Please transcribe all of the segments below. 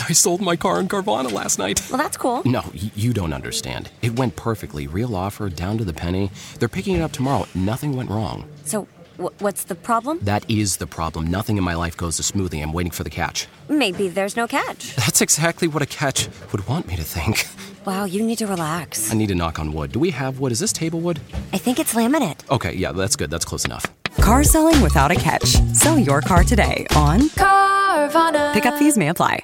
I sold my car in Carvana last night. Well, that's cool. No, you don't understand. It went perfectly. Real offer, down to the penny. They're picking it up tomorrow. Nothing went wrong. So, what's the problem? That is the problem. Nothing in my life goes as smoothly. I'm waiting for the catch. Maybe there's no catch. That's exactly what a catch would want me to think. Wow, you need to relax. I need to knock on wood. Do we have wood? Is this table wood? I think it's laminate. Okay, yeah, that's good. That's close enough. Car selling without a catch. Sell your car today on Carvana. Pickup fees may apply.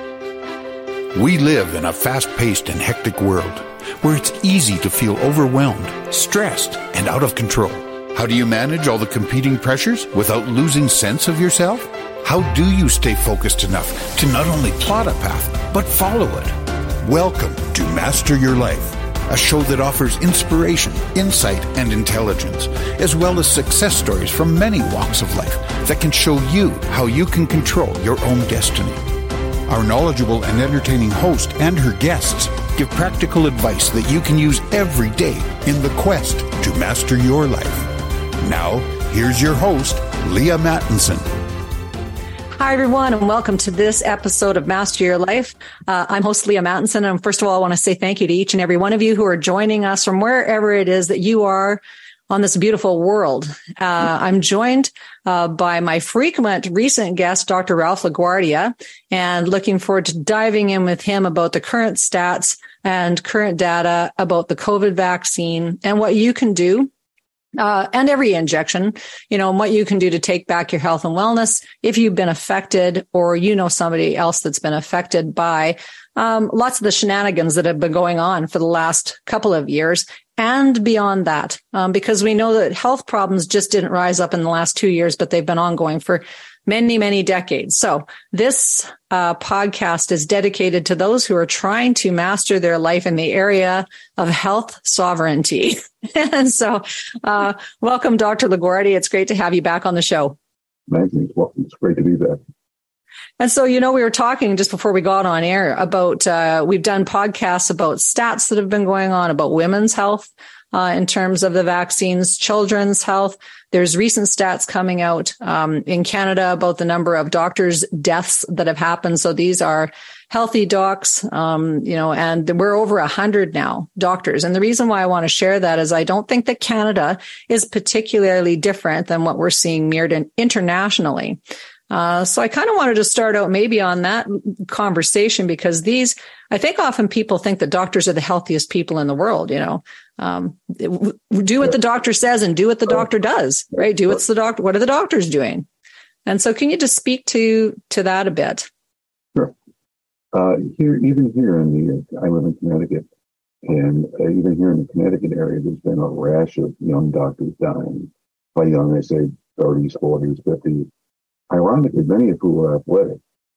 We live in a fast-paced and hectic world where it's easy to feel overwhelmed, stressed, and out of control. How do you manage all the competing pressures without losing sense of yourself? How do you stay focused enough to not only plot a path, but follow it? Welcome to Master Your Life, a show that offers inspiration, insight, and intelligence, as well as success stories from many walks of life that can show you how you can control your own destiny. Our knowledgeable and entertaining host and her guests give practical advice that you can use every day in the quest to master your life. Now, here's your host, Leah Mattinson. Hi, everyone, and welcome to this episode of Master Your Life. I'm host Leah Mattinson, and first of all, I want to say thank you to each and every one of you who are joining us from wherever it is that you are on this beautiful world. I'm joined by my frequent recent guest, Dr. Ralph LaGuardia, and looking forward to diving in with him about the current stats and current data about the COVID vaccine and what you can do. And every injection, and what you can do to take back your health and wellness if you've been affected or you know somebody else that's been affected by lots of the shenanigans that have been going on for the last couple of years and beyond that, because we know that health problems just didn't rise up in the last 2 years, but they've been ongoing for many, many decades. So this podcast is dedicated to those who are trying to master their life in the area of health sovereignty. And so welcome, Dr. LaGuardia. It's great to have you back on the show. Thank you. Well, it's great to be back. And so, we were talking just before we got on air about, we've done podcasts about stats that have been going on about women's health in terms of the vaccines, children's health. There's recent stats coming out in Canada about the number of doctors' deaths that have happened. So these are healthy docs, and we're over 100 now, doctors. And the reason why I want to share that is I don't think that Canada is particularly different than what we're seeing mirrored internationally. So I kind of wanted to start out maybe on that conversation because I think often people think that doctors are the healthiest people in the world, do what the doctor says and do what the doctor does, right? What are the doctors doing? And so can you just speak to that a bit? Sure. I live in Connecticut, and even here in the Connecticut area, there's been a rash of young doctors dying. By young, I say 30s, 40s, 50s. Ironically, many of who are athletic,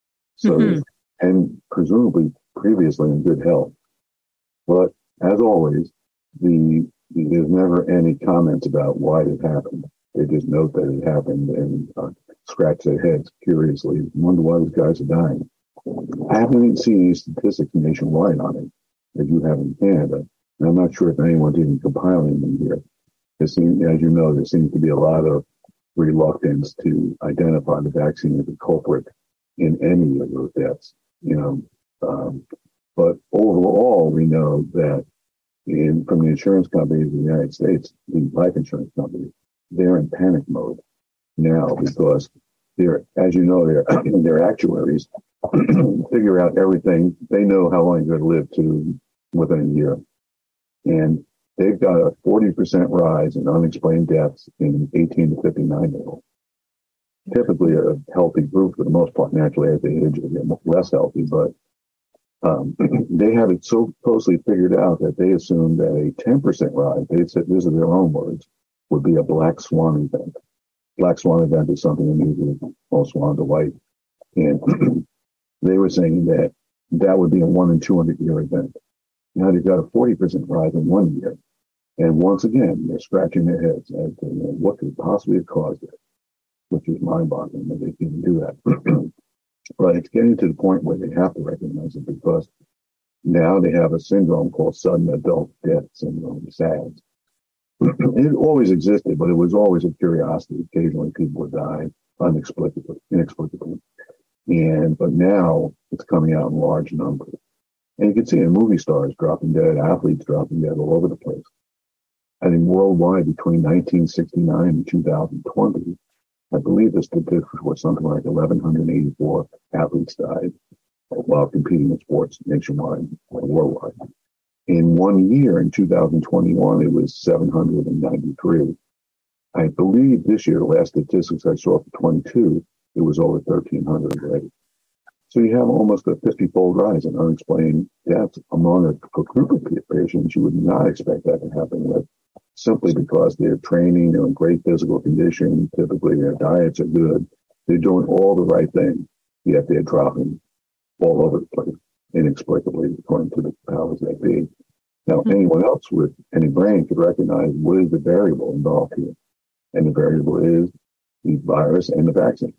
and presumably previously in good health. But as always, there's never any comments about why it happened. They just note that it happened and scratch their heads curiously, wonder why these guys are dying. I haven't even seen any statistics nationwide on it, as you have in Canada. And I'm not sure if anyone's even compiling them here. As you know, there seems to be a lot of reluctance to identify the vaccine as a culprit in any of those deaths, but overall, we know that from the insurance companies in the United States, the life insurance companies, they're in panic mode now because their actuaries figure out everything. They know how long you're going to live to within a year. And they've got a 40% rise in unexplained deaths in 18 to 59-year-olds. Typically a healthy group for the most part. Naturally, as they age, they get less healthy, but they have it so closely figured out that they assume that a 10% rise, they said, these are their own words, would be a black swan event. Black swan event is something unusual. Most swans are white. And they were saying that would be a 1 in 200-year event. Now they've got a 40% rise in 1 year. And once again, they're scratching their heads as to what could possibly have caused it, which is mind-boggling that they can even do that. But it's getting to the point where they have to recognize it because now they have a syndrome called sudden adult death syndrome, SADS. It always existed, but it was always a curiosity. Occasionally people would die inexplicably. But now it's coming out in large numbers. And you can see in movie stars dropping dead, athletes dropping dead all over the place. I think worldwide between 1969 and 2020, I believe the statistics were something like 1,184 athletes died while competing in sports nationwide or worldwide. In 1 year, in 2021, it was 793. I believe this year, the last statistics I saw for 22, it was over 1,300 already. So you have almost a 50-fold rise in unexplained deaths among a group of patients you would not expect that to happen with, simply because they're training, they're in great physical condition, typically their diets are good, they're doing all the right things, yet they're dropping all over the place, inexplicably, according to the powers that be. Now, anyone else with any brain could recognize what is the variable involved here. And the variable is the virus and the vaccine.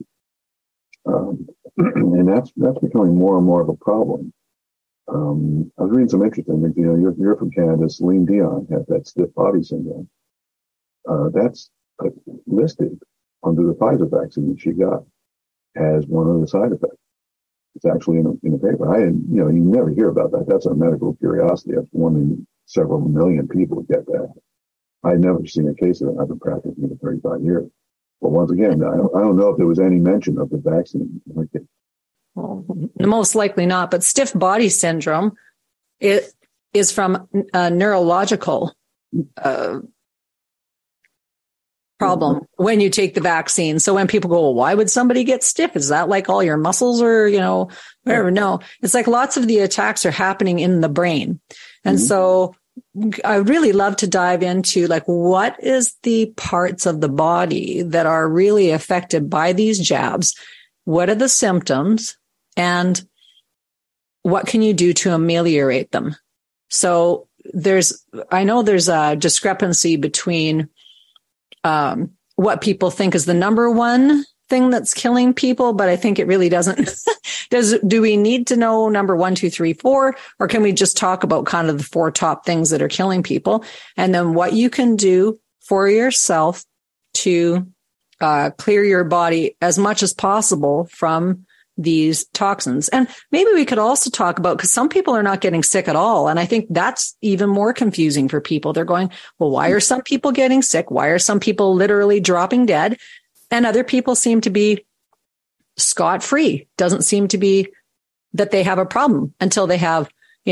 And that's becoming more and more of a problem. I was reading some interesting things. You're from Canada. Celine Dion had that stiff body syndrome. That's listed under the Pfizer vaccine that she got as one of the side effects. It's actually in the paper. You never hear about that. That's a medical curiosity. That's one in several million people get that. I've never seen a case of it. I've been practicing for 35 years. But once again, I don't know if there was any mention of the vaccine. Well, most likely not. But stiff body syndrome, it is from a neurological problem when you take the vaccine. So when people go, well, why would somebody get stiff? Is that like all your muscles or, whatever? No, it's like lots of the attacks are happening in the brain. And so I would really love to dive into like, what is the parts of the body that are really affected by these jabs? What are the symptoms and what can you do to ameliorate them? So I know there's a discrepancy between what people think is the number one thing that's killing people, but I think it really doesn't. Do we need to know number 1, 2, 3, 4, or can we just talk about kind of the 4 top things that are killing people, and then what you can do for yourself to clear your body as much as possible from these toxins? And maybe we could also talk about, because some people are not getting sick at all. And I think that's even more confusing for people. They're going, well, why are some people getting sick? Why are some people literally dropping dead? And other people seem to be scot-free. Doesn't seem to be that they have a problem until they have,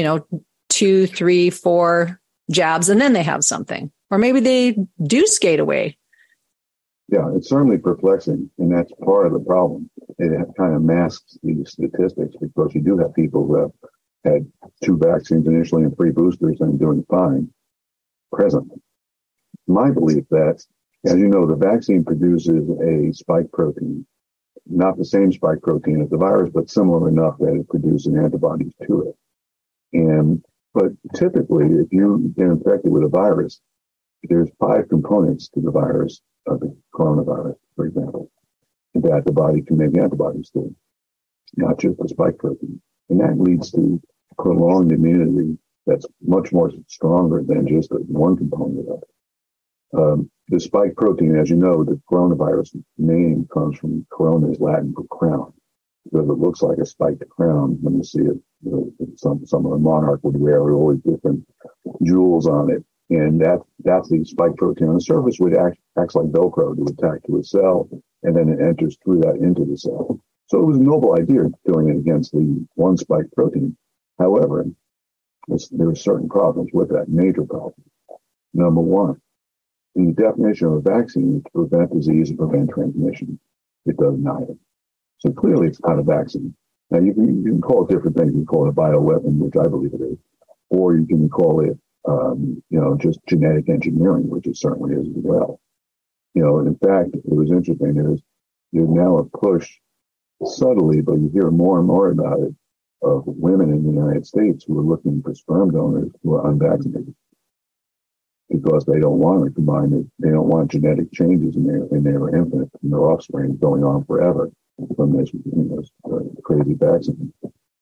2, 3, 4 jabs, and then they have something. Or maybe they do skate away. Yeah, it's certainly perplexing, and that's part of the problem. It kind of masks these statistics because you do have people who have had 2 vaccines initially and 3 boosters and doing fine presently. My belief that, as you know, the vaccine produces a spike protein, not the same spike protein as the virus, but similar enough that it produces antibodies to it. But typically, if you get infected with a virus, there's 5 components to the virus, of the coronavirus, for example, that the body can make antibodies to, not just the spike protein. And that leads to prolonged immunity that's much more stronger than just one component of it. The spike protein, as you know, the coronavirus name comes from corona is Latin for crown, because it looks like a spiked crown when you see it. Some of the monarch would wear all these different jewels on it. And that's the spike protein on the surface, which acts like Velcro to attack to a cell, and then it enters through that into the cell. So it was a noble idea doing it against the one spike protein. However, there are certain problems with that, major problems. Number one, the definition of a vaccine is to prevent disease and prevent transmission. It does neither. So clearly it's not a vaccine. Now you can call it different things. You can call it a bioweapon, which I believe it is, or you can call it just genetic engineering, which it certainly is as well. In fact, it was interesting. There's now a push subtly, but you hear more and more about it, of women in the United States who are looking for sperm donors who are unvaccinated because they don't want to combine it. They don't want genetic changes in their infant and their offspring going on forever from this crazy vaccine.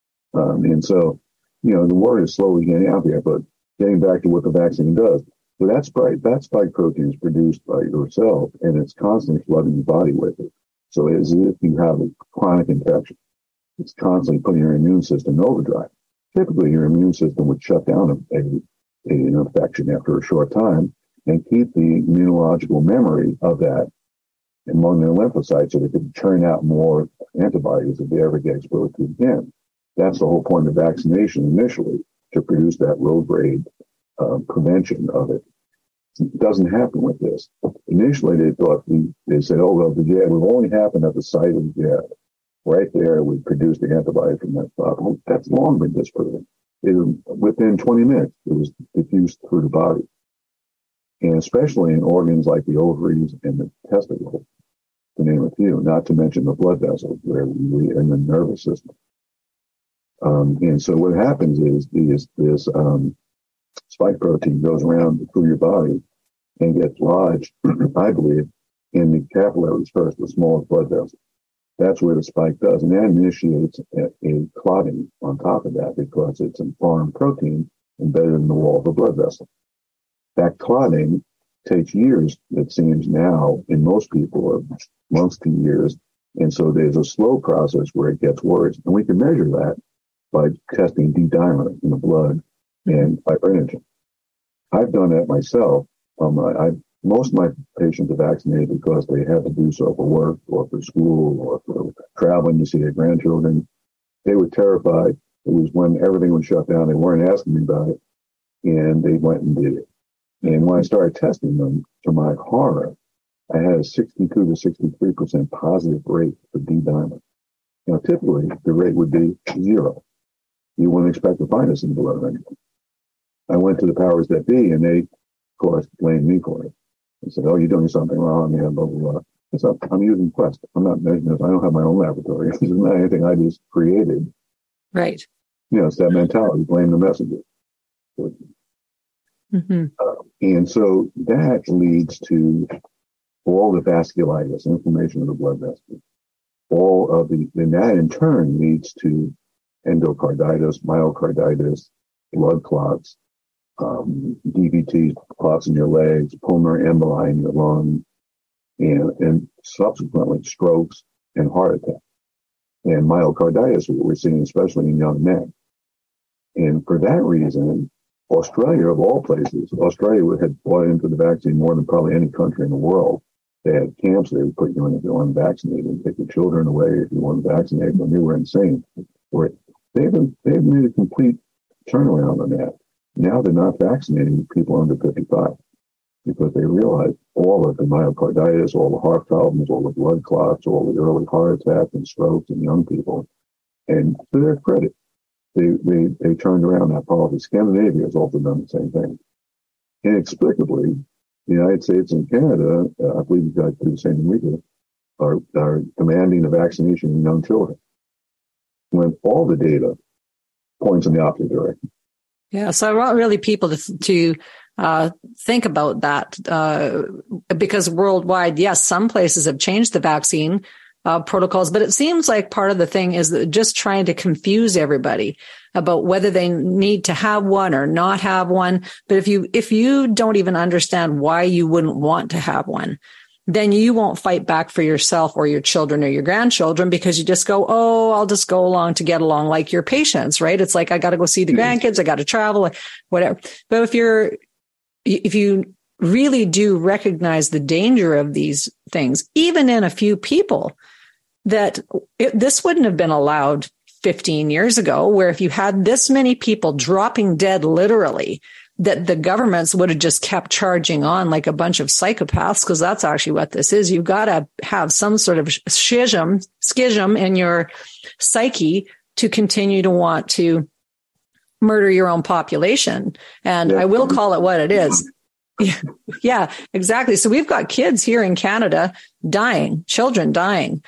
And so, the word is slowly getting out there, but getting back to what the vaccine does. So that spike protein is produced by yourself, and it's constantly flooding your body with it. So it's as if you have a chronic infection. it's constantly putting your immune system in overdrive. Typically, your immune system would shut down an infection after a short time and keep the immunological memory of that among their lymphocytes so they could churn out more antibodies if they ever get exposed to it again. That's the whole point of vaccination initially, to produce that low-grade prevention of it. It doesn't happen with this. Initially, they said, oh, well, the jab would only happen at the site of the jab. Right there, we produce the antibody from that spot. Well, that's long been disproven. Within 20 minutes, it was diffused through the body. And especially in organs like the ovaries and the testicles, to name a few, not to mention the blood vessels where we in the nervous system. And so what happens is this spike protein goes around through your body and gets lodged, I believe, in the capillaries first, the smallest blood vessels. That's where the spike does. And that initiates a clotting on top of that because it's a foreign protein embedded in the wall of the blood vessel. That clotting takes years, it seems now, in most people, or months to years. And so there's a slow process where it gets worse. And we can measure that by testing D-dimer in the blood and fibrinogen. I've done that myself. Most of my patients are vaccinated because they had to do so for work or for school or for traveling to see their grandchildren. They were terrified. It was when everything was shut down. They weren't asking me about it, and they went and did it. And when I started testing them, to my horror, I had a 62 to 63% positive rate for D-dimer. Now, typically, the rate would be 0. You wouldn't expect to find this in the blood of anyone. I went to the powers that be, and they, of course, blamed me for it. They said, oh, you're doing something wrong. Yeah, blah, blah, blah. I said, I'm using Quest. I'm not measuring this. I don't have my own laboratory. This is not anything I just created. Right. It's that mentality, blame the messenger. Mm-hmm. And so that leads to all the vasculitis, inflammation of the blood vessels. And that in turn leads to endocarditis, myocarditis, blood clots, DVT, clots in your legs, pulmonary emboli in your lungs, and subsequently strokes and heart attacks. And myocarditis, what we're seeing especially in young men. And for that reason, Australia, of all places, Australia had bought into the vaccine more than probably any country in the world. They had camps they would put you in if you weren't vaccinated, take the children away if you weren't vaccinated when you were insane. They've made a complete turnaround on that. Now they're not vaccinating people under 55 because they realize all of the myocarditis, all the heart problems, all the blood clots, all the early heart attacks and strokes in young people. And to their credit, they turned around that policy. Scandinavia has also done the same thing. Inexplicably, the United States and Canada, I believe you guys do the same thing we do, are demanding the vaccination in young children, when all the data points in the opposite direction. Yeah, so I want really people to think about that because worldwide, yes, some places have changed the vaccine protocols, but it seems like part of the thing is that just trying to confuse everybody about whether they need to have one or not have one. But if you don't even understand why you wouldn't want to have one, then you won't fight back for yourself or your children or your grandchildren because you just go, oh, I'll just go along to get along, like your patients, right? It's like, I got to go see the grandkids. I got to travel, whatever. But if you really do recognize the danger of these things, even in a few people, this wouldn't have been allowed 15 years ago, where if you had this many people dropping dead, literally, that the governments would have just kept charging on like a bunch of psychopaths, because that's actually what this is. You've got to have some sort of schism in your psyche to continue to want to murder your own population. And I will call it what it is. Yeah, exactly. So we've got kids here in Canada dying, children dying.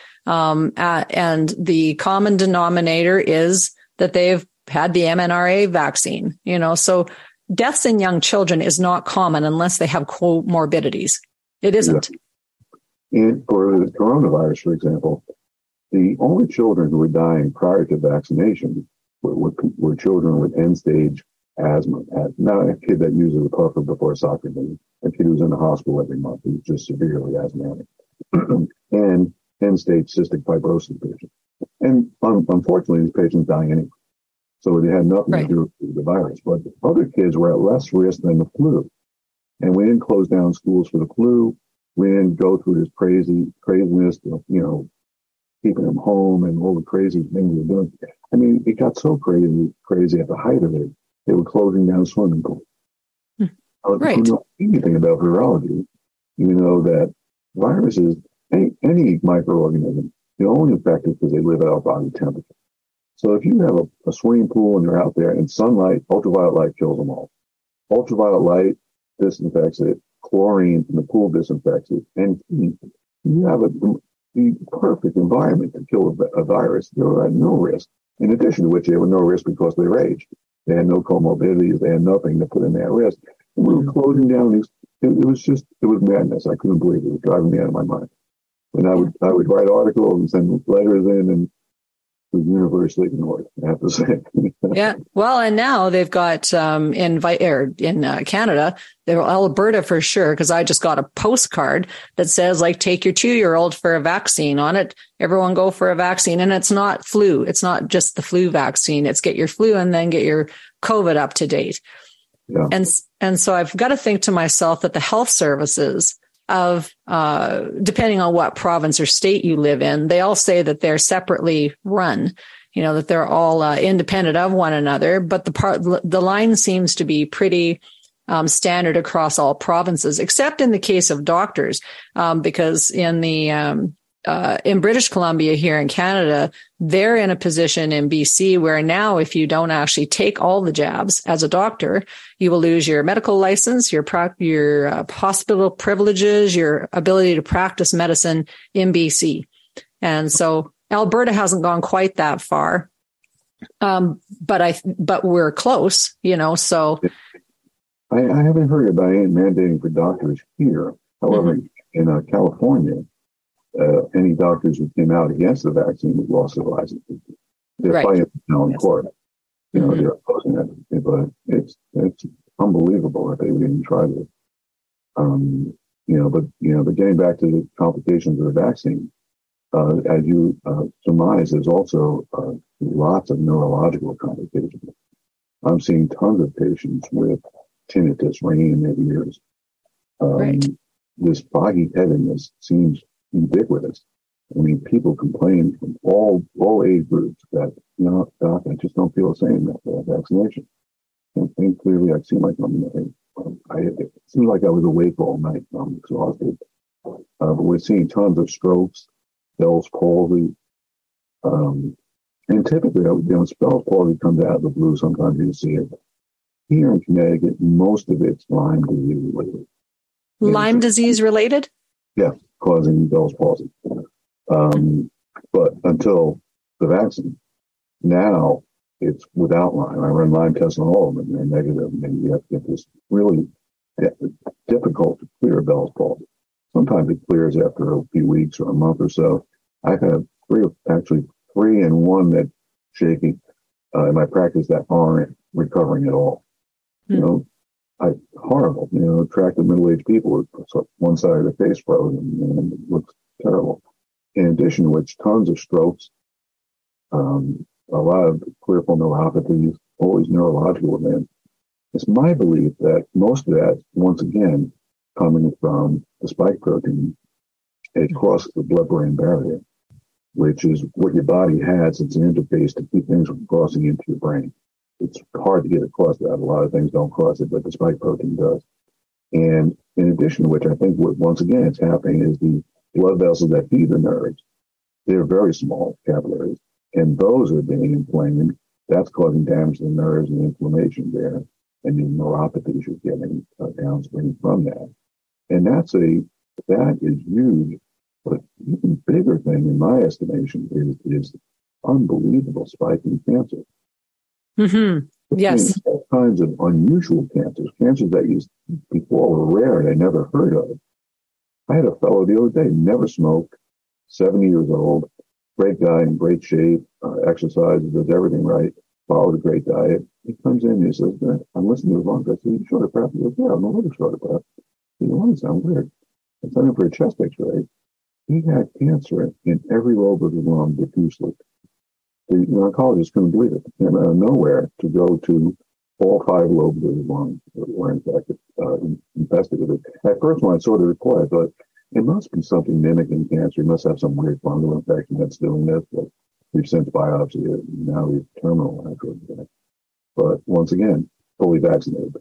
And the common denominator is that they've had the MNRA vaccine, so deaths in young children is not common unless they have comorbidities. It isn't. Yeah. And for the coronavirus, for example, the only children who were dying prior to vaccination were children with end-stage asthma. Not a kid that uses a puffer before a soccer game, a kid who's in the hospital every month who's just severely asthmatic, and end-stage cystic fibrosis patients. And unfortunately, these patients dying anyway. So they had nothing to do with the virus. But other kids were at less risk than the flu. And we didn't close down schools for the flu. We didn't go through this craziness of, keeping them home and all the crazy things we were doing. I mean, it got so crazy at the height of it. They were closing down swimming pools. Right. If you know anything about virology, you know that viruses, any microorganism, they're only infected because they live at our body temperature. So if you have a swimming pool and you're out there and sunlight, ultraviolet light kills them all. Ultraviolet light disinfects it. Chlorine from the pool disinfects it. And you have the perfect environment to kill a virus. They were at no risk. In addition to which, they were no risk because of their age. They had no comorbidities. They had nothing to put in their risk. And we were closing down these. It was madness. I couldn't believe it. It was driving me out of my mind. And I would write articles and send letters in, and it was universally ignored, I have to say. Yeah. Well, and now they've got in Canada, they're Alberta for sure, because I just got a postcard that says, like, take your 2-year-old for a vaccine on it. Everyone go for a vaccine. And it's not flu. It's not just the flu vaccine. It's get your flu and then get your COVID up to date. Yeah. And so I've got to think to myself that the health services of, depending on what province or state you live in, they all say that they're separately run, that they're all independent of one another. But the line seems to be pretty standard across all provinces, except in the case of doctors, because in British Columbia here in Canada, they're in a position in BC where now if you don't actually take all the jabs as a doctor, you will lose your medical license, your hospital privileges, your ability to practice medicine in BC. And so Alberta hasn't gone quite that far. But we're close, so. I haven't heard about any mandating for doctors here. However, in California, any doctors who came out against the vaccine would lost their licenses. They're fighting now in court. They're opposing it, but it's unbelievable that they would even try to. But getting back to the complications of the vaccine, as you surmise, there's also lots of neurological complications. I'm seeing tons of patients with tinnitus ringing in their ears. This foggy headedness seems ubiquitous. I mean, people complain from all age groups that, doc, I just don't feel the same after that vaccination. Can't think clearly. I seem like it seems like I was awake all night. I'm exhausted. But we're seeing tons of strokes, Bell's palsy. And typically, Bell's palsy comes out of the blue. Sometimes you see it. Here in Connecticut, most of it's Lyme disease related. Lyme disease related? Yeah, causing Bell's palsy. But until the vaccine, now it's without Lyme. I run Lyme tests on all of them, and they're negative. And you have to get this really difficult to clear Bell's palsy. Sometimes it clears after a few weeks or a month or so. I've had three and one that's shaky in my practice that aren't recovering at all. Horrible. Attractive middle-aged people with one side of their face frozen, and it looks terrible. In addition to which, tons of strokes, a lot of peripheral neuropathies, always neurological events. It's my belief that most of that, once again, coming from the spike protein, it crosses the blood-brain barrier, which is what your body has. It's an interface to keep things from crossing into your brain. It's hard to get across that. A lot of things don't cross it, but the spike protein does. And in addition to which, I think what once again is happening is the blood vessels that feed the nerves, they're very small capillaries, and those are being inflamed. That's causing damage to the nerves and inflammation there, and the neuropathies you're getting downstream from that. And that is huge. But even bigger thing, in my estimation, is unbelievable spike in cancer. Mm-hmm. Yes. All kinds of unusual cancers that before were rare and I never heard of. I had a fellow the other day, never smoked, 70 years old, great guy in great shape, exercises, does everything right, follows a great diet. He comes in and he says, I'm listening to his lungs. I said, you short of breath? He goes, yeah, I'm a little short of breath. He goes, that sounds weird. I sent him for a chest x-ray. He had cancer in every lobe of his lung diffusely. The oncologist couldn't believe it. And out of nowhere, to go to all 5 lobes of his lung were infected, infested with it. At first, when I saw the report, I thought, it must be something mimicking cancer. He must have some weird fungal infection that's doing this. But we've since biopsied it. Now he's terminal after that. But once again, fully vaccinated.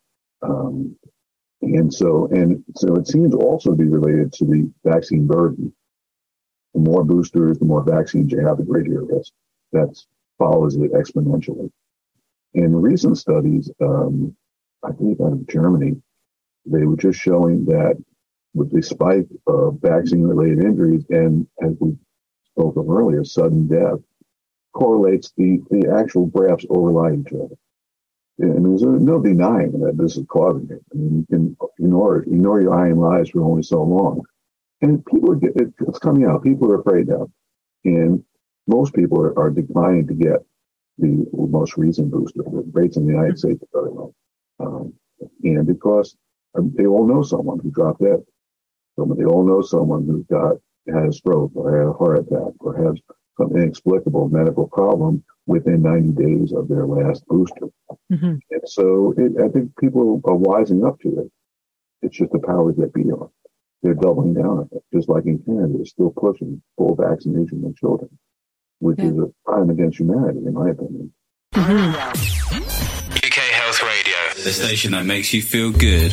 And so it seems also to be related to the vaccine burden. The more boosters, the more vaccines you have, the greater your risk. That follows it exponentially. In recent studies, I think out of Germany, they were just showing that with the spike of vaccine-related injuries and, as we spoke of earlier, sudden death, correlates the actual graphs overlay each other. And there's no denying that this is causing it. I mean, you can ignore your eye and lies for only so long. And it's coming out. People are afraid now. And most people are declining to get the most recent booster. The rates in the United States are very low. And because they all know someone who dropped dead. They all know someone who had a stroke or had a heart attack or has some inexplicable medical problem within 90 days of their last booster. Mm-hmm. And so I think people are wising up to it. It's just the powers that be on. They're doubling down on it. Just like in Canada, they're still pushing full vaccination of children, which is a crime against humanity, in my opinion. Mm-hmm. UK Health Radio, the station that makes you feel good.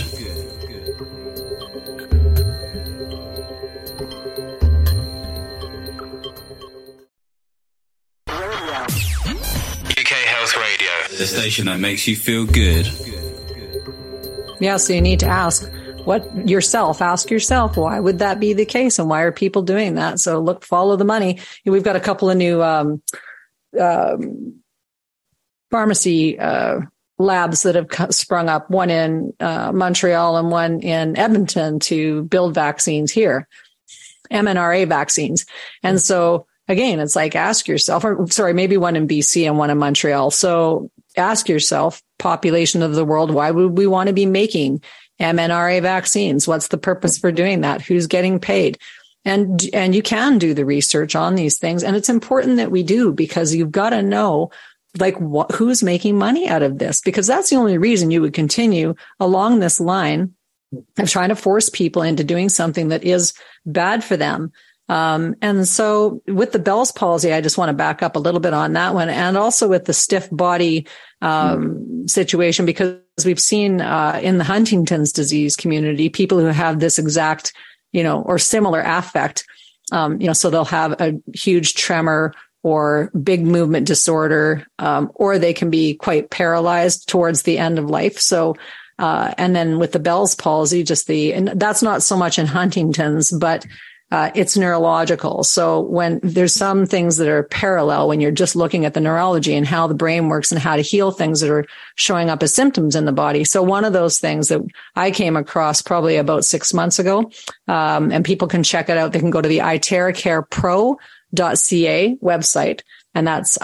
UK Health Radio, the station that makes you feel good. Yeah, so you need to ask ask yourself, why would that be the case? And why are people doing that? So follow the money. We've got a couple of new pharmacy labs that have sprung up, one in Montreal and one in Edmonton, to build vaccines here, mRNA vaccines. And so again, it's like, ask yourself, maybe one in BC and one in Montreal. So ask yourself, population of the world, why would we want to be making mRNA vaccines? What's the purpose for doing that? Who's getting paid? And you can do the research on these things. And it's important that we do, because you've got to know, who's making money out of this, because that's the only reason you would continue along this line of trying to force people into doing something that is bad for them. And so with the Bell's palsy, I just want to back up a little bit on that one. And also with the stiff body, situation, because we've seen, in the Huntington's disease community, people who have this exact, or similar affect, so they'll have a huge tremor or big movement disorder, or they can be quite paralyzed towards the end of life. So, and then with the Bell's palsy, and that's not so much in Huntington's, but it's neurological. So when there's some things that are parallel, when you're just looking at the neurology and how the brain works and how to heal things that are showing up as symptoms in the body. So one of those things that I came across probably about 6 months ago, and people can check it out. They can go to the itearacarepro.ca website, and that's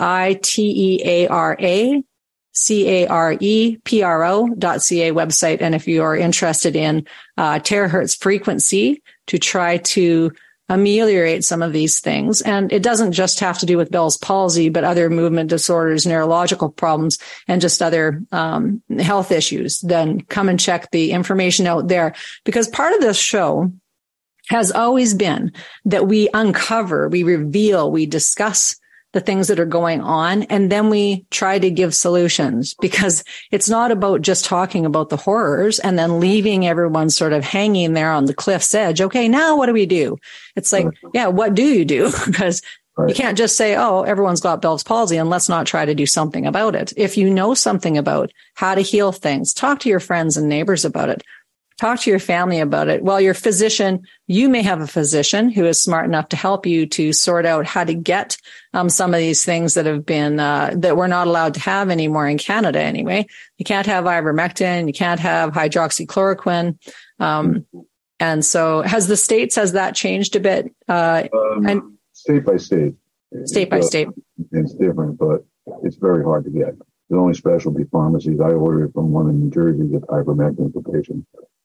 itearacarepro.ca website. And if you are interested in terahertz frequency to try to ameliorate some of these things, and it doesn't just have to do with Bell's palsy, but other movement disorders, neurological problems, and just other health issues, then come and check the information out there. Because part of this show has always been that we uncover, we reveal, we discuss the things that are going on, and then we try to give solutions, because it's not about just talking about the horrors and then leaving everyone sort of hanging there on the cliff's edge. Okay, now what do we do? It's like, yeah, what do you do? Because you can't just say, oh, everyone's got Bell's palsy, and let's not try to do something about it. If you know something about how to heal things, talk to your friends and neighbors about it. Talk to your family about it. Well, your physician, you may have a physician who is smart enough to help you to sort out how to get some of these things that have been, that we're not allowed to have anymore in Canada anyway. You can't have ivermectin. You can't have hydroxychloroquine. And so has that changed a bit? And state by state. State by state. It's different, but it's very hard to get. There's only specialty pharmacies. I ordered from one in New Jersey to get ivermectin for patients.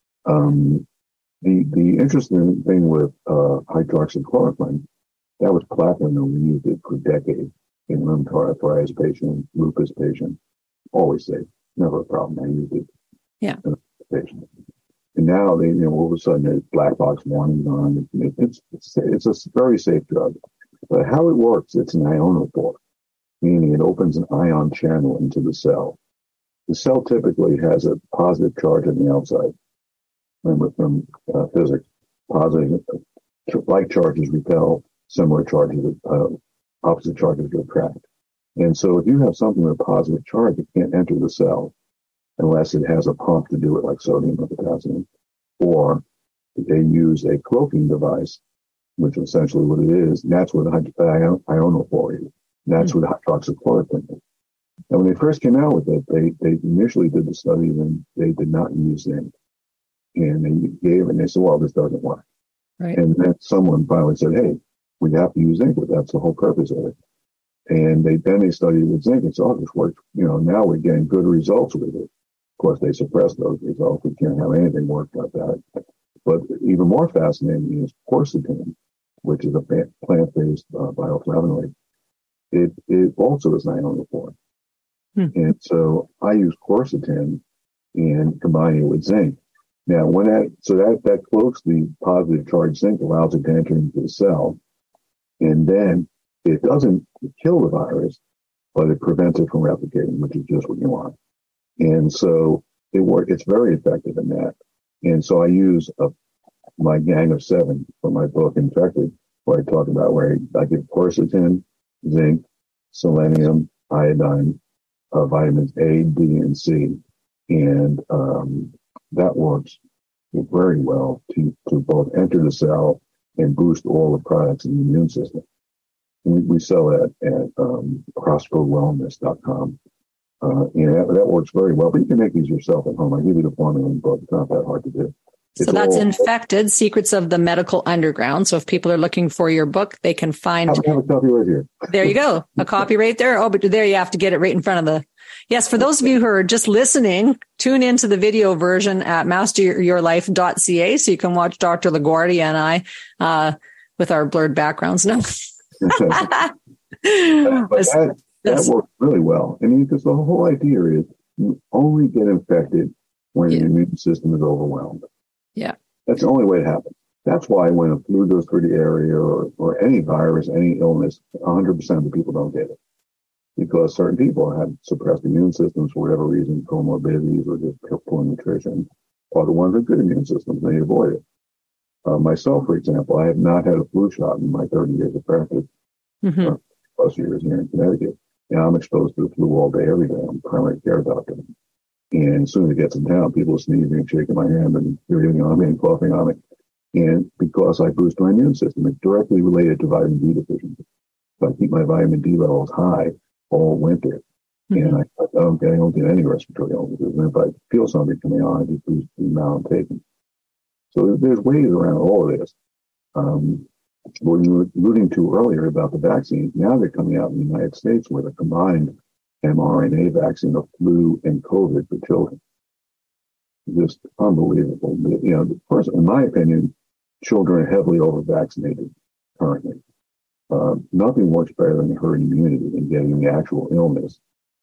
The interesting thing with hydroxychloroquine, that was platinum, and we used it for decades. in rheumatoid arthritis patient, lupus patient, always safe, never a problem. I used it. Yeah. In a patient. And now they, all of a sudden there's black box warnings on it. It's a very safe drug. But how it works, it's an ionophore, meaning it opens an ion channel into the cell. The cell typically has a positive charge on the outside. Remember from physics, positive, like charges repel, similar charges, opposite charges attract. And so if you have something with a positive charge, it can't enter the cell unless it has a pump to do it, like sodium or potassium, or they use a cloaking device, which is essentially what it is. And that's what ionophore is. That's what hydroxychloroquine is. And when they first came out with it, they initially did the study and they did not use zinc. And they gave it and they said, well, this doesn't work. Right. And then someone finally said, hey, we have to use zinc, but that's the whole purpose of it. And then they studied with zinc and saw this works. Now we're getting good results with it. Of course, they suppressed those results. We can't have anything work like that. But even more fascinating is quercetin, which is a plant-based bioflavonoid. It also is an ionophore. And so I use quercetin and combine it with zinc. Now, that cloaks the positive charge zinc, allows it to enter into the cell, and then it doesn't kill the virus, but it prevents it from replicating, which is just what you want. And so it's very effective in that. And so I use my gang of 7 for my book, Infected, where I talk about where I give quercetin, zinc, selenium, iodine, vitamins A, D, and C. And that works very well to both enter the cell and boost all the products in the immune system. And we sell that at prosperwellness.com. That works very well, but you can make these yourself at home. I give you the formula in the book. It's not that hard to do. So that's Infected, Secrets of the Medical Underground. So if people are looking for your book, they can find... I have a copy right here. There you go. A copy right there. Oh, but there you have to get it right in front of the... Yes, for those of you who are just listening, tune into the video version at masteryourlife.ca so you can watch Dr. LaGuardia and I with our blurred backgrounds. No. That works really well. I mean, because the whole idea is you only get infected when the immune system is overwhelmed. Yeah. That's the only way it happens. That's why when a flu goes through the area or any virus, any illness, 100% of the people don't get it. Because certain people have suppressed immune systems for whatever reason, comorbidities or just poor nutrition, are the ones with good immune systems, and they avoid it. Myself, for example, I have not had a flu shot in my 30 years of practice, plus years here in Connecticut. And I'm exposed to the flu all day, every day. I'm a primary care doctor. And as soon as it gets in town, people are sneezing and shaking my hand and breathing on me and coughing on me. And because I boost my immune system, it's directly related to vitamin D deficiency. So I keep my vitamin D levels high all winter. And I don't get any respiratory illnesses. And if I feel something coming on, I just boost the amount I'm taking. So there's ways around all of this. What you were alluding to earlier about the vaccines, now they're coming out in the United States with a combined mRNA vaccine of flu and COVID for children. Just unbelievable. First, in my opinion, children are heavily over-vaccinated currently. Nothing works better than herd immunity and getting the actual illness.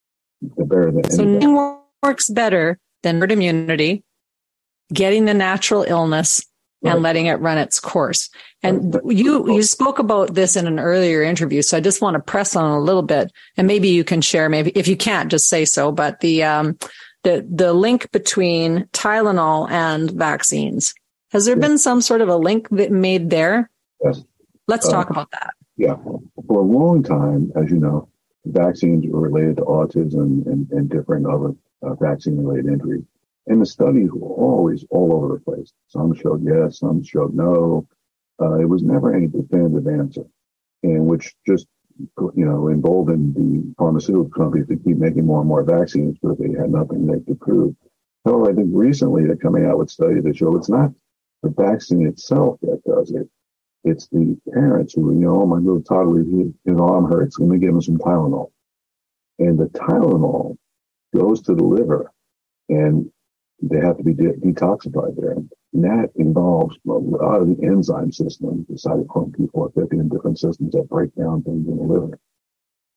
Nothing works better than herd immunity, getting the natural illness, and letting it run its course. And you spoke about this in an earlier interview, so I just want to press on a little bit, and maybe you can share, maybe if you can't, just say so, but the link between Tylenol and vaccines. Has there been some sort of a link made there? Yes. Let's talk about that. Yeah. For a long time, as you know, vaccines were related to autism and different other vaccine-related injuries. And the studies were always all over the place. Some showed yes, some showed no. It was never any definitive answer, and which just, emboldened the pharmaceutical companies to keep making more and more vaccines because they had nothing they could prove. However, I think recently they're coming out with studies that show it's not the vaccine itself that does it. It's the parents who, oh, my little toddler, his arm hurts. Let me give him some Tylenol. And the Tylenol goes to the liver, and they have to be detoxified there. And that involves a lot of the enzyme system, the cytochrome P450 and different systems that break down things in the liver.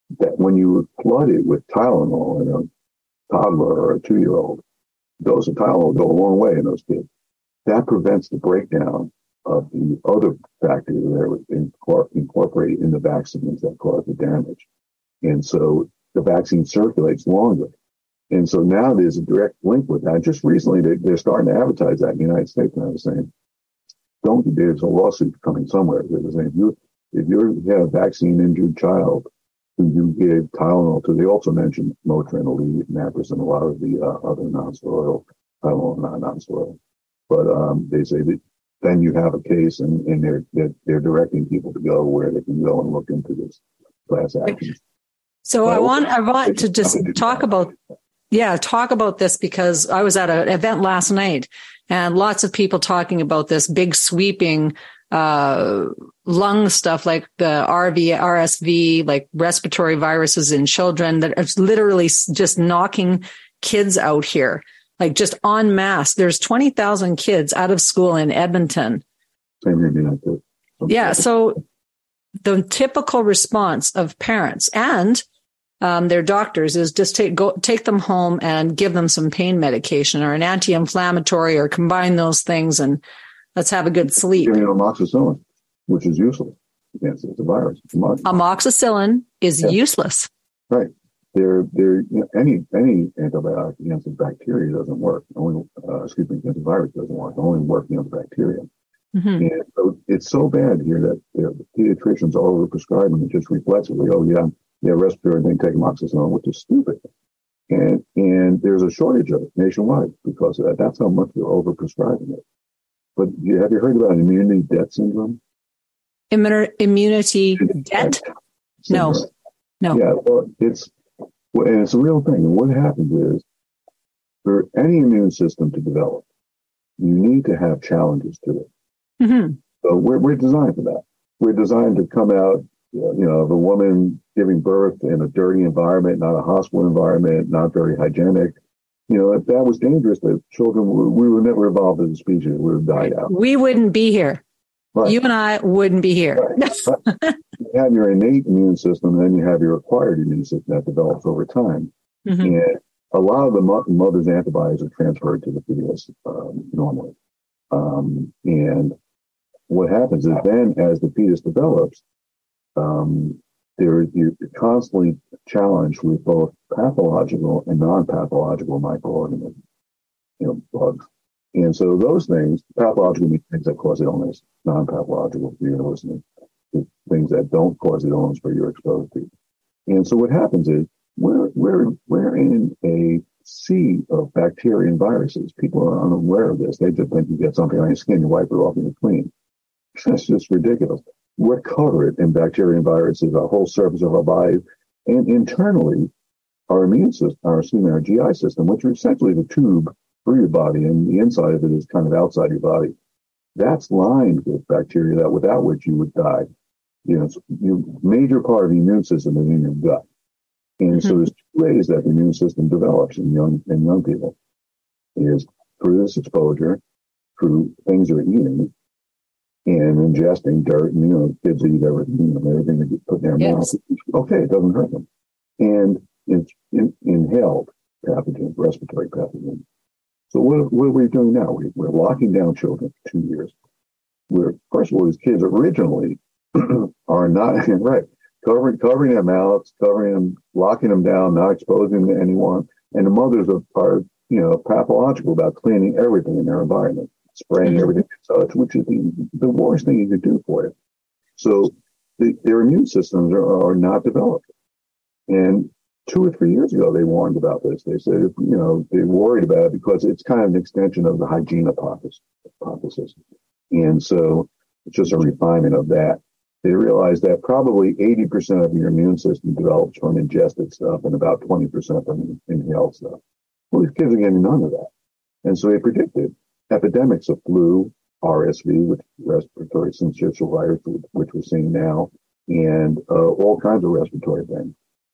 that when you flood it with Tylenol in a toddler or a 2-year-old, dose of Tylenol go a long way in those kids. That prevents the breakdown of the other bacteria that are incorporated in the vaccines that cause the damage. And so the vaccine circulates longer. And so now there's a direct link with that. Just recently, they're starting to advertise that in the United States. And I was saying, there's a lawsuit coming somewhere. They're saying, if you have a vaccine-injured child who you give Tylenol to, they also mentioned Motrin, Aleve, Naprosyn, and a lot of the other non-steroidal, Tylenol, not non-steroidal. But they say that then you have a case, and they're directing people to go where they can go and look into this class action. So I want to just talk about this, because I was at an event last night and lots of people talking about this big sweeping lung stuff like the RSV, like respiratory viruses in children that are literally just knocking kids out here, like just en masse. There's 20,000 kids out of school in Edmonton. Yeah. So the typical response of parents and their doctors is just take them home and give them some pain medication or an anti-inflammatory, or combine those things and let's have a good sleep. Amoxicillin, which is useless. Yes, it's a virus. Amoxicillin is useless. Right. Any antibiotic against the bacteria doesn't work. Against the virus doesn't work. It only works against bacteria. Mm-hmm. And so it's so bad here that the pediatricians are overprescribing it just reflexively. Oh, yeah, respiratory thing, take amoxicillin, which is stupid. And there's a shortage of it nationwide because of that. That's how much they're overprescribing it. But have you heard about immunity debt syndrome? Immunity debt? No. Yeah, well, it's a real thing. And what happens is, for any immune system to develop, you need to have challenges to it. Mm-hmm. So we're designed for that. We're designed to come out, of a woman giving birth in a dirty environment, not a hospital environment, not very hygienic. If that was dangerous, the children, we would never evolve as a species. We would die out. We wouldn't be here. Right. You and I wouldn't be here. Right. You have your innate immune system, and then you have your acquired immune system that develops over time. Mm-hmm. And a lot of the mother's antibodies are transferred to the fetus normally. And what happens is then, as the fetus develops, you're constantly challenged with both pathological and non-pathological microorganisms, bugs. And so those things, pathological means things that cause illness, non-pathological, for you're listening, things that don't cause the illness but you're exposed to. And so what happens is we're in a sea of bacteria and viruses. People are unaware of this. They just think you get something on your skin, you wipe it off and you're clean. That's just ridiculous. We're covered in bacteria and viruses, our whole surface of our body, and internally, our immune system, our GI system, which is essentially the tube for your body, and the inside of it is kind of outside your body. That's lined with bacteria that without which you would die. Your major part of the immune system is in your gut. And so there's two ways that the immune system develops in young people is through this exposure, through things they're eating, and ingesting dirt, and kids eat everything, everything they put in their mouth. Okay, it doesn't hurt them. And it's inhaled pathogens, respiratory pathogens. So what are we doing now? We're locking down children for 2 years. First of all, these kids originally are not right, covering their mouths, covering them, locking them down, not exposing them to anyone. And the mothers are pathological about cleaning everything in their environment, spraying everything, which is the worst thing you could do for it. So their immune systems are not developed. And 2 or 3 years ago, they warned about this. They said, they worried about it because it's kind of an extension of the hygiene hypothesis. And so it's just a refinement of that. They realized that probably 80% of your immune system develops from ingested stuff and about 20% from inhaled stuff. Well, these kids are getting none of that. And so they predicted epidemics of flu, RSV, which is respiratory syncytial virus, which we're seeing now, and all kinds of respiratory things.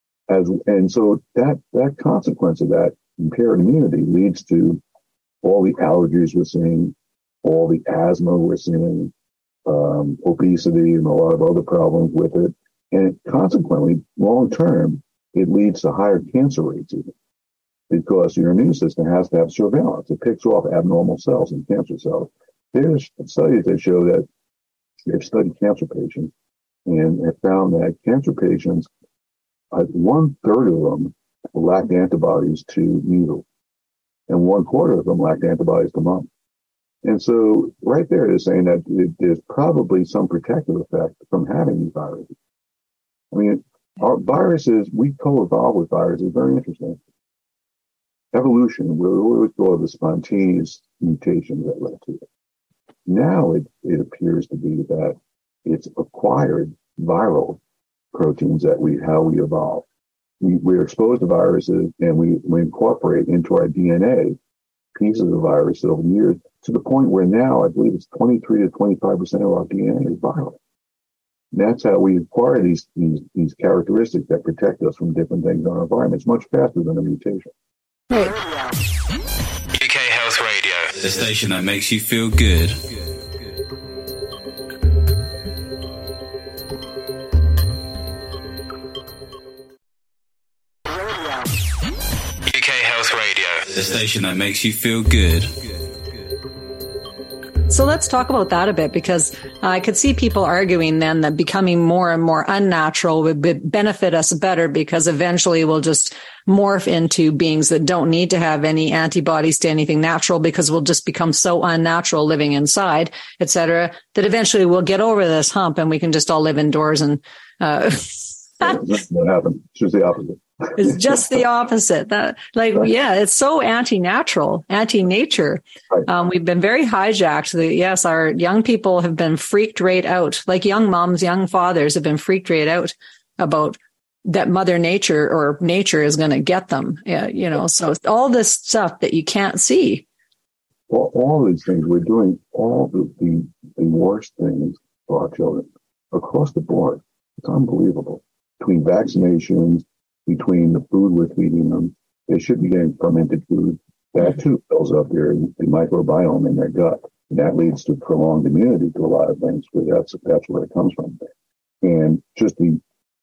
And so that consequence of that impaired immunity leads to all the allergies we're seeing, all the asthma we're seeing, obesity, and a lot of other problems with it. And consequently, long term, it leads to higher cancer rates even, because your immune system has to have surveillance. It picks off abnormal cells and cancer cells. There's studies that show that they've studied cancer patients and have found that cancer patients, 1/3 of them lacked antibodies to measles, and 1/4 of them lacked antibodies to mumps. And so right there it is saying that there's probably some protective effect from having these viruses. I mean, our viruses, we co-evolve with viruses, very interesting. Evolution, we always thought of the spontaneous mutations that led to it. Now it appears to be that it's acquired viral proteins that how we evolve. We're exposed to viruses, and we incorporate into our DNA pieces of virus over the years, to the point where now I believe it's 23 to 25% of our DNA is viral. And that's how we acquire these characteristics that protect us from different things in our environment. It's much faster than a mutation. UK Health Radio, the station that makes you feel good. UK Health Radio, the station that makes you feel good. So let's talk about that a bit, because I could see people arguing then that becoming more and more unnatural would benefit us better, because eventually we'll just morph into beings that don't need to have any antibodies to anything natural, because we'll just become so unnatural living inside, et cetera, that eventually we'll get over this hump and we can just all live indoors. And That's what happened. It's just the opposite. It's just the opposite. It's so anti-natural, anti-nature. Right. We've been very hijacked. Our young people have been freaked right out. Like young moms, young fathers have been freaked right out about that Mother Nature or nature is going to get them. Yeah, so all this stuff that you can't see. Well, all these things, we're doing all the worst things for our children across the board. It's unbelievable. Between vaccinations, between the food we're feeding them, they should be getting fermented food. That too fills up the microbiome in their gut. And that leads to prolonged immunity to a lot of things, because that's where it comes from. And just the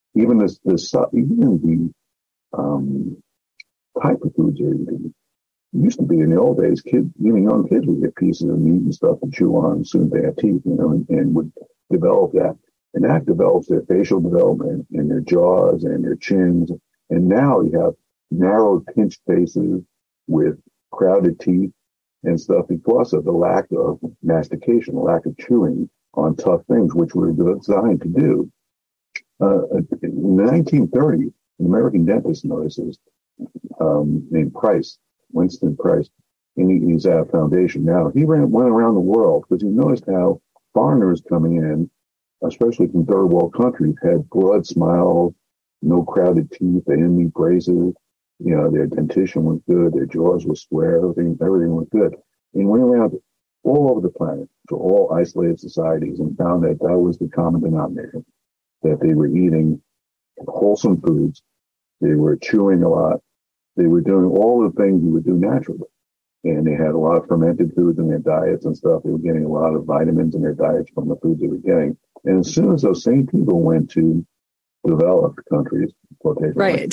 type of foods they're eating. It used to be in the old days, even young kids would get pieces of meat and stuff and chew on as soon as they had teeth, and would develop that. And that develops their facial development and their jaws and their chins. And now you have narrow, pinched faces with crowded teeth and stuff because of the lack of mastication, the lack of chewing on tough things, which we're designed to do. In the 1930s, an American dentist notices, named Winston Price, and he's at a foundation now. He went around the world because he noticed how foreigners coming in, especially from third world countries, had broad smiles, no crowded teeth, they didn't need braces, their dentition was good, their jaws were square, everything was good. And he went around all over the planet to all isolated societies and found that was the common denominator, that they were eating wholesome foods, they were chewing a lot, they were doing all the things you would do naturally. And they had a lot of fermented foods in their diets and stuff. They were getting a lot of vitamins in their diets from the foods they were getting. And as soon as those same people went to developed countries, right,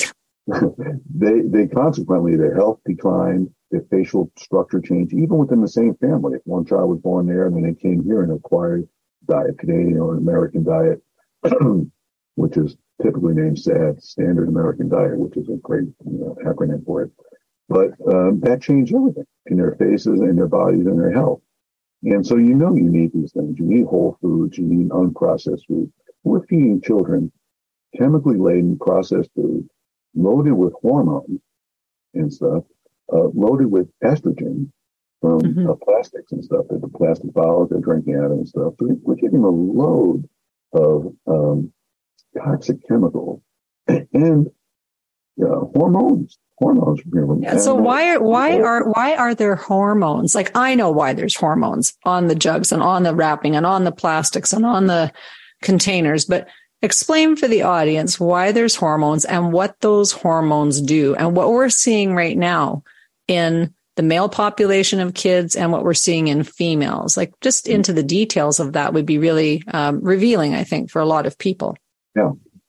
they consequently, their health declined, their facial structure changed, even within the same family. If one child was born there and then they came here and acquired diet, Canadian or American diet, which is typically named SAD, Standard American Diet, which is a great acronym for it. But that changed everything in their faces, in their bodies, and their health. And so you need these things. You need whole foods. You need unprocessed food. We're feeding children chemically laden processed food, loaded with hormones and stuff, loaded with estrogen from plastics and stuff, that the plastic bottles they're drinking out of and stuff. So we're giving a load of toxic chemicals and hormones. Yeah, so why are there hormones? Like, I know why there's hormones on the jugs and on the wrapping and on the plastics and on the containers, but explain for the audience why there's hormones and what those hormones do and what we're seeing right now in the male population of kids and what we're seeing in females. Like, just into the details of that would be really revealing, I think, for a lot of people. Yeah.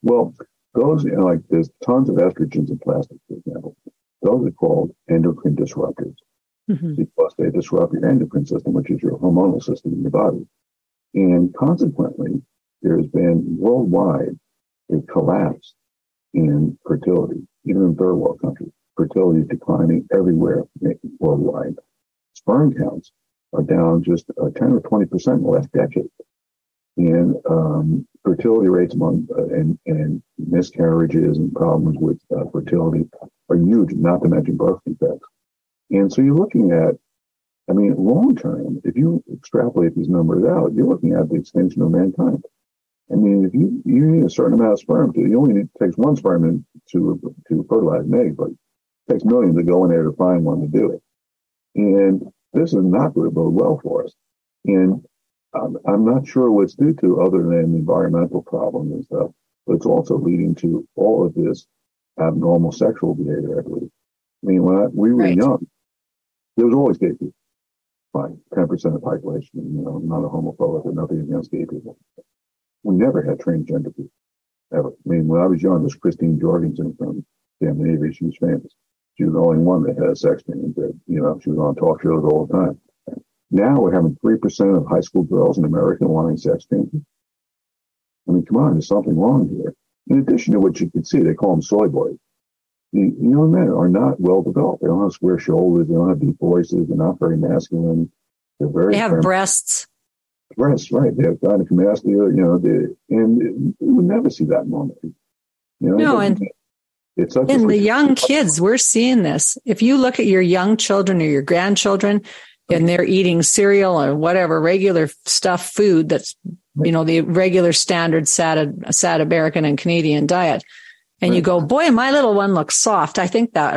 Well, those, like there's tons of estrogens in plastics, for example. Those are called endocrine disruptors because they disrupt your endocrine system, which is your hormonal system in your body. And consequently, there's been worldwide a collapse in fertility, even in third world countries. Fertility is declining everywhere worldwide. Sperm counts are down just 10 or 20% in the last decade. And fertility rates and miscarriages and problems with fertility are huge, not to mention birth defects. And so you're looking at, I mean, long term, if you extrapolate these numbers out, you're looking at the extinction of mankind. I mean, if you need a certain amount of sperm, you only need, it takes one sperm to fertilize an egg, but it takes millions to go in there to find one to do it. And this is not going to bode well for us. And I'm not sure what's due to other than the environmental problem and stuff, but it's also leading to all of this abnormal sexual behavior, I believe. I mean, when we were young, there was always gay people. Fine, 10% of the population, not a homophobic or nothing against gay people. We never had transgender people, ever. I mean, when I was young, there's Christine Jorgensen from Scandinavia. She was famous. She was the only one that had a sex dream. She was on talk shows all the time. Now we're having 3% of high school girls in America wanting sex dreams. I mean, come on, there's something wrong here. In addition to what you can see, they call them soy boys. The young men are not well developed. They don't have square shoulders. They don't have deep voices. They're not very masculine. They have breasts. Breasts, right. They have gynecomastia, and we would never see that moment. No, and it's such in the young kids, we're seeing this. If you look at your young children or your grandchildren, and they're eating cereal or whatever, regular stuff, food that's, the regular standard sad American and Canadian diet. And you go, boy, my little one looks soft. I think that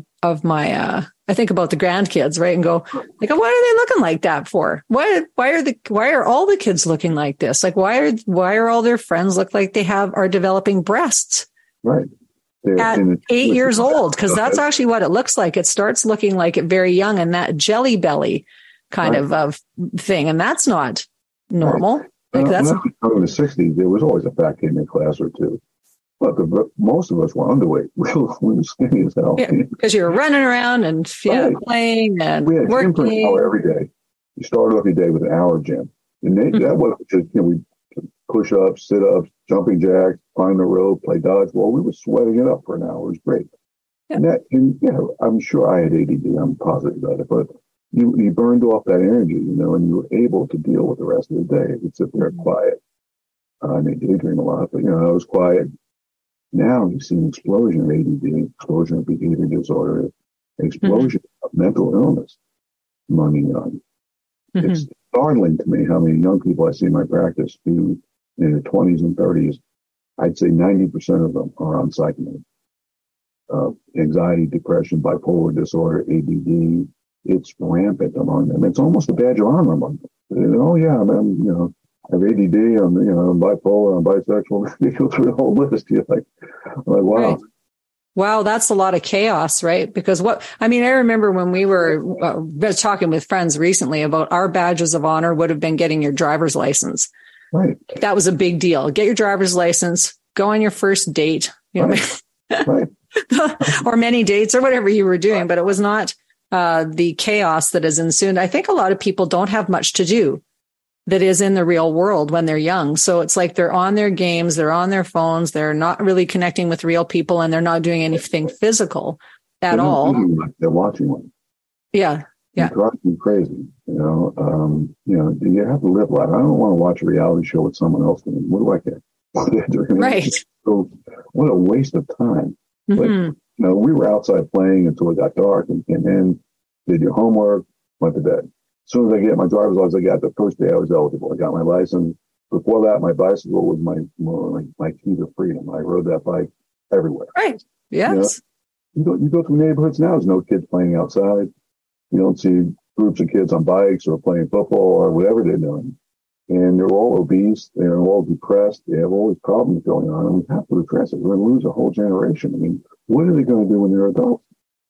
I think about the grandkids, right? And go, like, what are they looking like that for? Why are all the kids looking like this? Like, why are all their friends look like are developing breasts? Right. At 8 years old, because that's actually what it looks like. It starts looking like it very young, and that jelly belly kind of thing, and that's not normal. Right. Like that's in the 60s. There was always a fat kid in a class or two, but most of us were underweight. We were skinny as hell. Yeah, because you were running around and playing and we had working. Gym for an hour every day. You started off your day with an hour of gym, and that wasn't just we push-ups, sit-ups, jumping jacks, climb the rope, play dodgeball. We were sweating it up for an hour. It was great. Yeah. And I'm sure I had ADD. I'm positive about it. But you burned off that energy, and you were able to deal with the rest of the day. You'd sit there quiet. I may daydream a lot, but, I was quiet. Now you see an explosion of ADD, explosion of behavior disorder, explosion of mental illness among young. It's startling to me how many young people I see in my practice who in their 20s and 30s, I'd say 90% of them are on psych meds. Anxiety, depression, bipolar disorder, ADD, it's rampant among them. It's almost a badge of honor among them. Oh yeah, I'm I have ADD, I'm bipolar, I'm bisexual. You go through the whole list. You're like wow. Right. Wow, that's a lot of chaos, right? Because I remember when we were talking with friends recently about our badges of honor would have been getting your driver's license. Right. That was a big deal. Get your driver's license, go on your first date, right. or many dates or whatever you were doing, but it was not the chaos that is ensued. I think a lot of people don't have much to do that is in the real world when they're young. So it's like they're on their games, they're on their phones, they're not really connecting with real people, and they're not doing anything physical at all. They're watching one. Yeah. It drives me crazy. You have to live life. I don't want to watch a reality show with someone else doing. What do I care? Right. So what a waste of time. Mm-hmm. But, we were outside playing until it got dark and came in, did your homework, went to bed. As soon as I get my driver's license, I got the first day I was eligible. I got my license. Before that, my bicycle was my key to freedom. I rode that bike everywhere. Right. Yes. You go through neighborhoods now, there's no kids playing outside. You don't see groups of kids on bikes or playing football or whatever they're doing. And they're all obese. They're all depressed. They have all these problems going on. And we have to address it. We're going to lose a whole generation. I mean, what are they going to do when they're adults?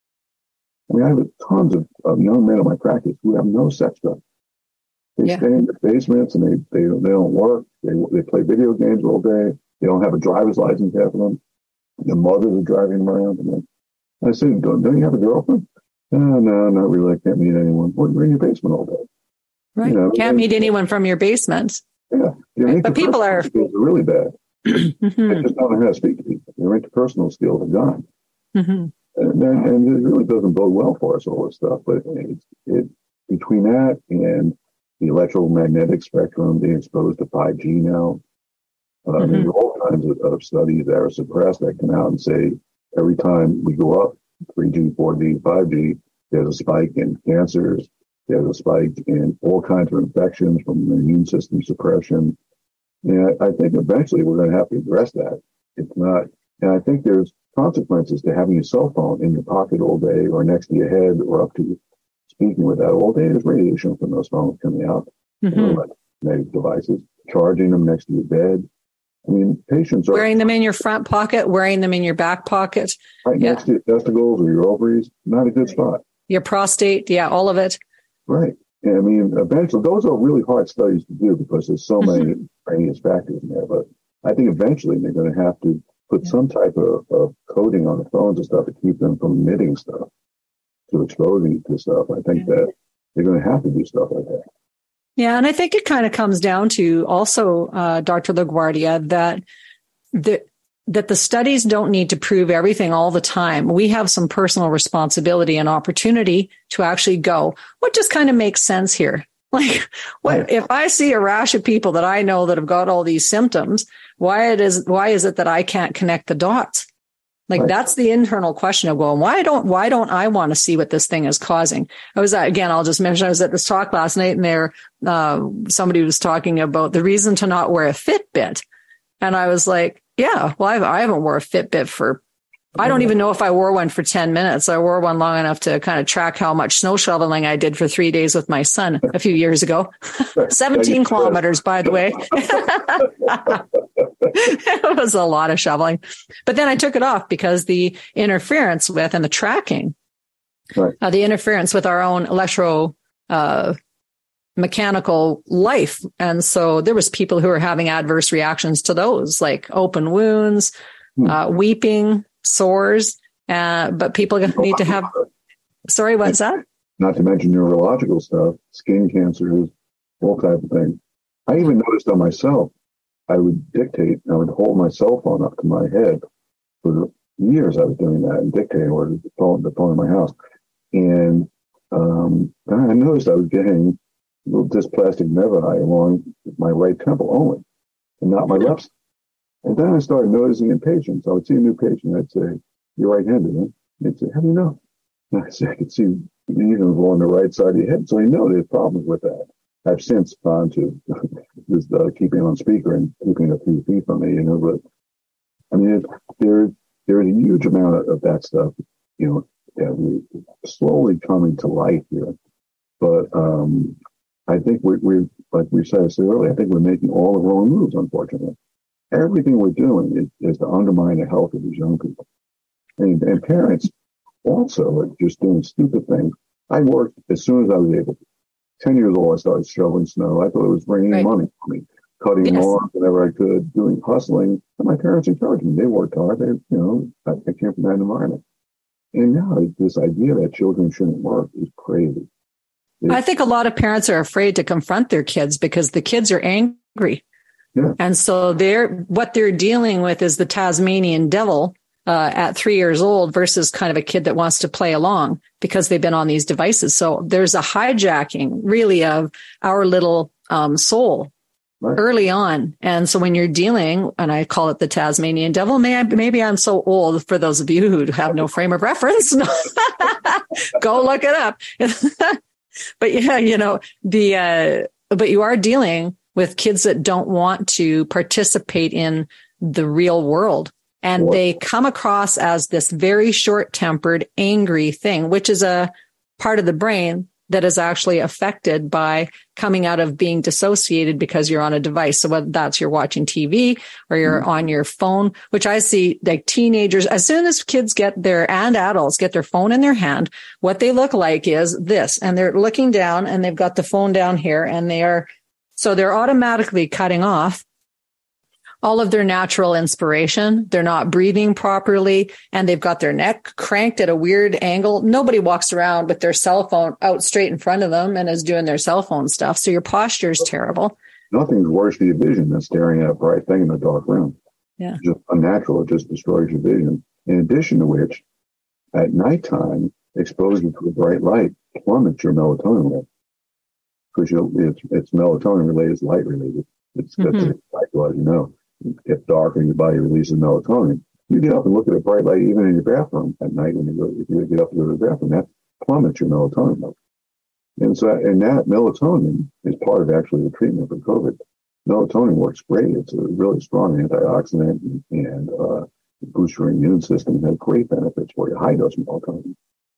I have tons of young men in my practice who have no sex drive. They stay in their basements and they don't work. They play video games all day. They don't have a driver's license, half of them. Their mothers are driving them around. And I said, don't you have a girlfriend? No, not really. I can't meet anyone. Well, you're in your basement all day. Right. Can't meet anyone from your basement. Yeah. Right. But people are really bad. They just don't know how to speak to people. Their interpersonal skills are gone. And it really doesn't bode well for us, all this stuff. But between that and the electromagnetic spectrum being exposed to 5G now, there's all kinds of studies that are suppressed that come out and say every time we go up 3G, 4G, 5G, there's a spike in cancers. There's a spike in all kinds of infections from the immune system suppression. And I think eventually we're going to have to address that. It's not, and I think there's consequences to having a cell phone in your pocket all day or next to your head or up to you, speaking with that all day. There's radiation from those phones coming out, electromagnetic devices, charging them next to your bed. I mean, patients are wearing them in your front pocket, wearing them in your back pocket. Right next to your testicles or your ovaries, not a good spot. Your prostate, all of it. Right. And I mean, eventually, those are really hard studies to do because there's so many extraneous factors in there. But I think eventually they're going to have to put some type of coating on the phones and stuff to keep them from emitting stuff, to exposing to stuff. I think that they're going to have to do stuff like that. Yeah, and I think it kind of comes down to also, Dr. LaGuardia, that the studies don't need to prove everything all the time. We have some personal responsibility and opportunity to actually go, what just kind of makes sense here? Like, what if I see a rash of people that I know that have got all these symptoms? Why is it that I can't connect the dots? Like, that's the internal question of going, why don't I want to see what this thing is causing? I'll just mention, I was at this talk last night and there, somebody was talking about the reason to not wear a Fitbit. And I was like, yeah, well, I haven't wore a Fitbit I don't even know if I wore one for 10 minutes. I wore one long enough to kind of track how much snow shoveling I did for 3 days with my son a few years ago. 17 kilometers, by the way. It was a lot of shoveling. But then I took it off because the interference with and the tracking, the interference with our own mechanical life. And so there was people who were having adverse reactions to those, like open wounds, weeping, sores, but people need to have, sorry, what's that? Not to mention neurological stuff, skin cancers, all type of things. I even noticed on myself, I would dictate, I would hold my cell phone up to my head. For years I was doing that and dictating or the phone in my house. And I noticed I was getting little dysplastic nevi along my right temple only, and not my left side. And then I started noticing in patients. I would see a new patient. I'd say, "You're right-handed, huh?" They'd say, "How do you know?" And I said, "I could see even along the right side of your head." So I know there's problems with that. I've since gone to this keeping on speaker and keeping a few feet from me, But I mean, there's a huge amount of that stuff, that we're slowly coming to light here. But I think we're like we said earlier. I think we're making all the wrong moves, unfortunately. Everything we're doing is to undermine the health of these young people. And parents also are just doing stupid things. I worked as soon as I was able to. 10 years old, I started shoveling snow. I thought it was bringing money for me, cutting lawns whenever I could, doing hustling. And my parents encouraged me. They worked hard. I came from that environment. And now this idea that children shouldn't work is crazy. I think a lot of parents are afraid to confront their kids because the kids are angry. Yeah. And so what they're dealing with is the Tasmanian devil at 3 years old versus kind of a kid that wants to play along because they've been on these devices. So there's a hijacking really of our little soul early on. And so when you're dealing, and I call it the Tasmanian devil, maybe I'm so old for those of you who have no frame of reference. Go look it up. But yeah, but you are dealing with kids that don't want to participate in the real world. And they come across as this very short-tempered, angry thing, which is a part of the brain that is actually affected by coming out of being dissociated because you're on a device. So whether that's you're watching TV or you're on your phone, which I see like teenagers, as soon as kids and adults get their phone in their hand, what they look like is this, and they're looking down and they've got the phone down here and they're automatically cutting off all of their natural inspiration. They're not breathing properly, and they've got their neck cranked at a weird angle. Nobody walks around with their cell phone out straight in front of them and is doing their cell phone stuff. So your posture is terrible. Nothing's worse for your vision than staring at a bright thing in a dark room. Yeah. It's just unnatural. It just destroys your vision. In addition to which, at nighttime, exposure to a bright light plummets your melatonin level. Because it's melatonin related, it's light related. It's light, as you know. It gets darker and your body releases melatonin. You get up and look at a bright light even in your bathroom at night if you get up to go to the bathroom, that plummets your melatonin level. And that melatonin is part of actually the treatment for COVID. Melatonin works great. It's a really strong antioxidant and boosts your immune system and has great benefits for you. High dose melatonin.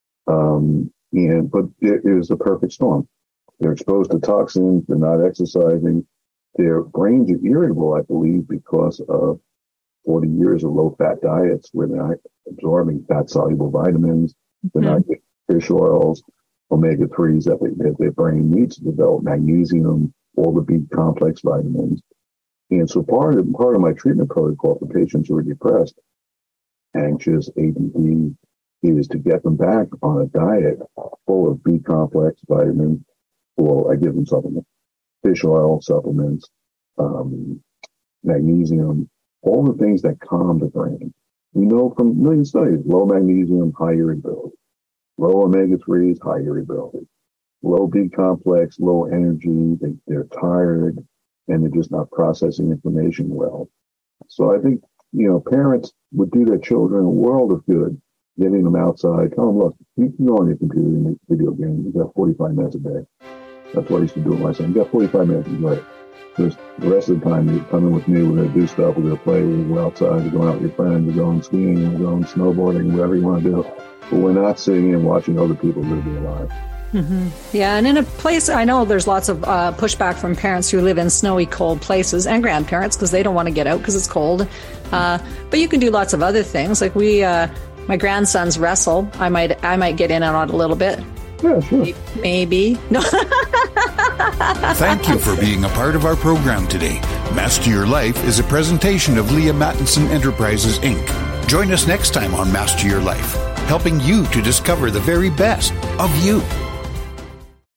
But it is the perfect storm. They're exposed to toxins. They're not exercising. Their brains are irritable, I believe, because of 40 years of low-fat diets where they're not absorbing fat-soluble vitamins. They're not getting fish oils, omega-3s that their brain needs to develop, magnesium, all the B complex vitamins. And so part of my treatment protocol for patients who are depressed, anxious, ADD, is to get them back on a diet full of B complex vitamins. Well, I give them supplements, fish oil supplements, magnesium, all the things that calm the brain. We know from million studies, low magnesium, high irritability. Low omega-3s, high irritability. Low B complex, low energy, they're tired, and they're just not processing information well. So I think, parents would do their children a world of good, getting them outside. Tell them, look, you can go on your computer and make video games. You got 45 minutes a day. That's what I used to do with my son. You got 45 minutes, enjoy it. Because the rest of the time, you come in with me, we're going to do stuff, we're going to play, we're going to go outside, we're going out with your friends, we're going skiing, we're going snowboarding, whatever you want to do. But we're not sitting and watching other people live their lives. Mm-hmm. Yeah, and in a place, I know there's lots of pushback from parents who live in snowy, cold places, and grandparents because they don't want to get out because it's cold. But you can do lots of other things. Like my grandsons wrestle. I might get in on it a little bit. Yeah, sure. Maybe. No. Thank you for being a part of our program today. Master Your Life is a presentation of Leah Mattinson Enterprises, Inc. Join us next time on Master Your Life, helping you to discover the very best of you.